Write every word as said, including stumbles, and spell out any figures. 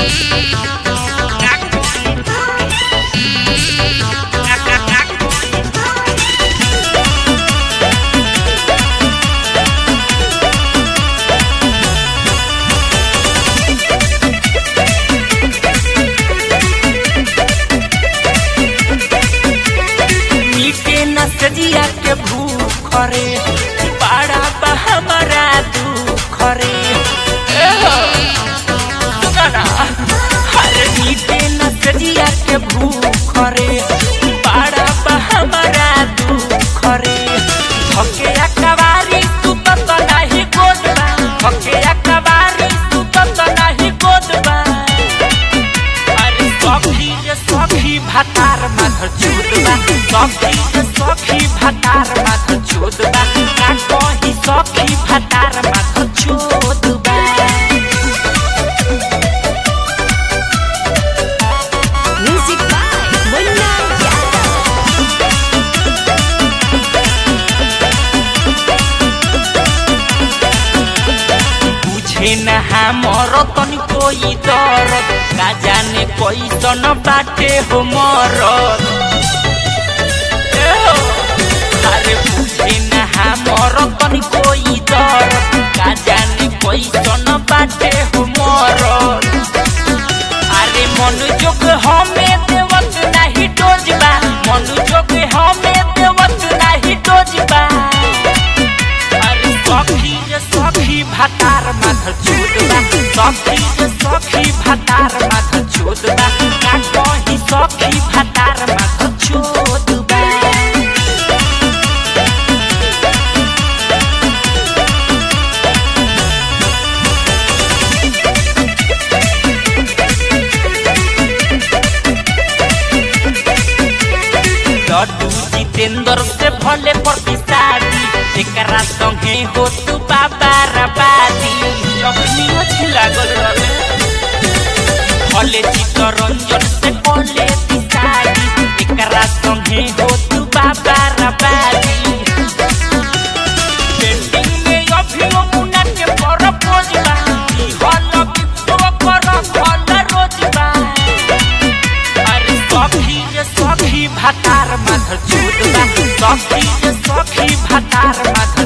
सजिया के भूख रे बड़ा बा हमारा दुख रे हर मीटे न सजिया के भूख रे बड़ा बा हमारा दुख रे धके अकबारी तू तो नहीं गोदबा धके अकबारी तू तो नहीं गोदबा अरे सखी रे सखी भातार माथ चूदबा सखी सखी भातार माथ चोदबा का कही सखी भातार माथ चोदबा म्यूजिक बाय मुन्ना बुझे न हमर तनी कोई दर्द का जाने कैसन बाटे हो मरद अरे बुझे न हमर तनी कोई दर्द का जाने कैसन बाटे हो मरद अरे मन जोग हमें देवत नहीं डोजबा मन जोग हमें देवत नहीं डोजबा अरे सखी रे सखी भातार माथ चोदबा सखी रे सखी भातार माथ चोदबा का कही सखी भातार माथ चोदबा लड्डू जितेंद्र से भले पड़ती शादी एकरा संगे हो तू बाबा रबादी जखनी अच्छी लागल रहे भले चित्तरंजन से भले ती शादी एकरा संगे हो तू बाबा रबादी पेंटिंग में अभियो मुना के पर पोजबा ई हल बिस्तो पर भल रोजबा अरे सखी रे सखी भातार माथ चोदबा सखी रे सखी भातार माथ